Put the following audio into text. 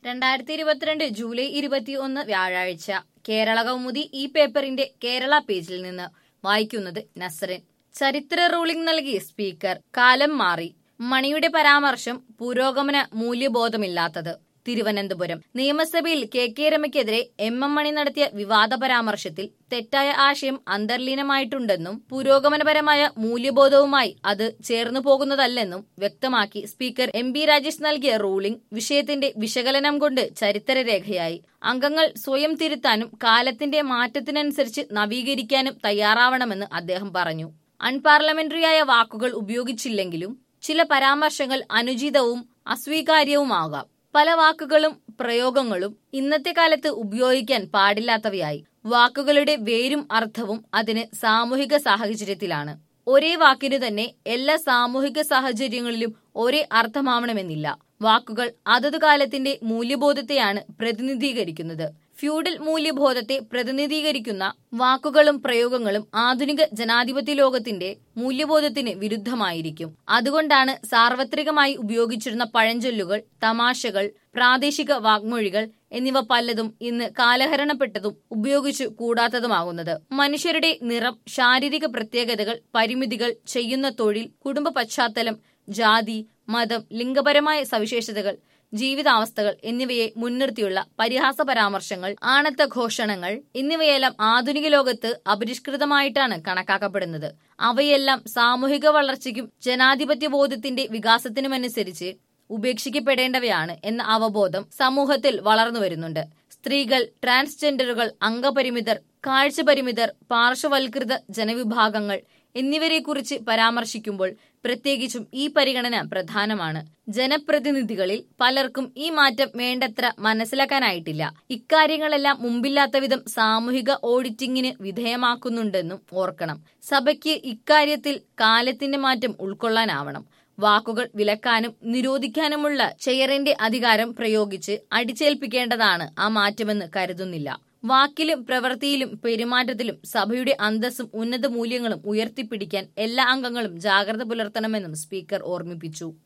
2022 July 21 വ്യാഴാഴ്ച കേരള കൗമുദി ഈ പേപ്പറിന്റെ കേരള പേജിൽ നിന്ന് വായിക്കുന്നത് നസറിൻ. ചരിത്ര റൂളിംഗ് നൽകി സ്പീക്കർ. കാലം മാറി. മണിയുടെ പരാമർശം പുരോഗമന മൂല്യബോധമില്ലാത്തത്. തിരുവനന്തപുരം നിയമസഭയിൽ കെ രമയ്ക്കെതിരെ എം മണി നടത്തിയ വിവാദ പരാമർശത്തിൽ തെറ്റായ ആശയം അന്തർലീനമായിട്ടുണ്ടെന്നും പുരോഗമനപരമായ മൂല്യബോധവുമായി അത് ചേർന്നു പോകുന്നതല്ലെന്നും വ്യക്തമാക്കി സ്പീക്കർ രാജേഷ് നൽകിയ റൂളിംഗ് വിഷയത്തിന്റെ വിശകലനം കൊണ്ട് ചരിത്രരേഖയായി. അംഗങ്ങൾ സ്വയം തിരുത്താനും കാലത്തിന്റെ മാറ്റത്തിനനുസരിച്ച് നവീകരിക്കാനും തയ്യാറാവണമെന്ന് അദ്ദേഹം പറഞ്ഞു. അൺപാർലമെന്ററിയായ വാക്കുകൾ ഉപയോഗിച്ചില്ലെങ്കിലും ചില പരാമർശങ്ങൾ അനുചിതവും അസ്വീകാര്യവുമാകാം. പല വാക്കുകളും പ്രയോഗങ്ങളും ഇന്നത്തെ കാലത്ത് ഉപയോഗിക്കാൻ പാടില്ലാത്തവയായി. വാക്കുകളുടെ വേരും അർത്ഥവും അതിന് സാമൂഹിക സാഹചര്യത്തിലാണ്. ഒരേ വാക്കിനു തന്നെ എല്ലാ സാമൂഹിക സാഹചര്യങ്ങളിലും ഒരേ അർത്ഥമാവണമെന്നില്ല. വാക്കുകൾ അതത് കാലത്തിന്റെ മൂല്യബോധത്തെയാണ് പ്രതിനിധീകരിക്കുന്നത്. ഫ്യൂഡൽ മൂല്യബോധത്തെ പ്രതിനിധീകരിക്കുന്ന വാക്കുകളും പ്രയോഗങ്ങളും ആധുനിക ജനാധിപത്യ ലോകത്തിന്റെ മൂല്യബോധത്തിന് വിരുദ്ധമായിരിക്കും. അതുകൊണ്ടാണ് സാർവത്രികമായി ഉപയോഗിച്ചിരുന്ന പഴഞ്ചൊല്ലുകൾ, തമാശകൾ, പ്രാദേശിക വാഗ്മൊഴികൾ എന്നിവ പലതും ഇന്ന് കാലഹരണപ്പെട്ടതും ഉപയോഗിച്ചു കൂടാത്തതുമാകുന്നത്. മനുഷ്യരുടെ നിറം, ശാരീരിക പ്രത്യേകതകൾ, പരിമിതികൾ, ചെയ്യുന്ന തൊഴിൽ, കുടുംബ പശ്ചാത്തലം, ജാതി, മതം, ലിംഗപരമായ സവിശേഷതകൾ, ജീവിതാവസ്ഥകൾ എന്നിവയെ മുൻനിർത്തിയുള്ള പരിഹാസ പരാമർശങ്ങൾ, ആണത്ത ഘോഷണങ്ങൾ എന്നിവയെല്ലാം ആധുനിക ലോകത്ത് അപരിഷ്കൃതമായിട്ടാണ് കണക്കാക്കപ്പെടുന്നത്. അവയെല്ലാം സാമൂഹിക വളർച്ചയ്ക്കും ജനാധിപത്യ ബോധത്തിന്റെ വികാസത്തിനുമനുസരിച്ച് ഉപേക്ഷിക്കപ്പെടേണ്ടവയാണ് എന്ന അവബോധം സമൂഹത്തിൽ വളർന്നു വരുന്നുണ്ട്. സ്ത്രീകൾ, ട്രാൻസ്ജെൻഡറുകൾ, അംഗപരിമിതർ, കാഴ്ചപരിമിതർ, പാർശ്വവൽകൃത ജനവിഭാഗങ്ങൾ എന്നിവരെക്കുറിച്ച് പരാമർശിക്കുമ്പോൾ പ്രത്യേകിച്ചും ഈ പരിഗണന പ്രധാനമാണ്. ജനപ്രതിനിധികളിൽ പലർക്കും ഈ മാറ്റം വേണ്ടത്ര മനസ്സിലാക്കാനായിട്ടില്ല. ഇക്കാര്യങ്ങളെല്ലാം മുമ്പില്ലാത്ത വിധം സാമൂഹിക ഓഡിറ്റിംഗിന് വിധേയമാക്കുന്നുണ്ടെന്നും ഓർക്കണം. സഭയ്ക്ക് ഇക്കാര്യത്തിൽ കാലത്തിന്റെ മാറ്റം ഉൾക്കൊള്ളാനാവണം. വാക്കുകൾ വിലക്കാനും നിരോധിക്കാനുമുള്ള ചെയറിന്റെ അധികാരം പ്രയോഗിച്ച് അടിച്ചേൽപ്പിക്കേണ്ടതാണ് ആ മാറ്റമെന്ന് കരുതുന്നില്ല. വാക്കിലും പ്രവൃത്തിയിലും പെരുമാറ്റത്തിലും സഭയുടെ അന്തസ്സും ഉന്നത മൂല്യങ്ങളും ഉയർത്തിപ്പിടിക്കാൻ എല്ലാ അംഗങ്ങളും ജാഗ്രത പുലർത്തണമെന്നും സ്പീക്കർ ഓർമ്മിപ്പിച്ചു.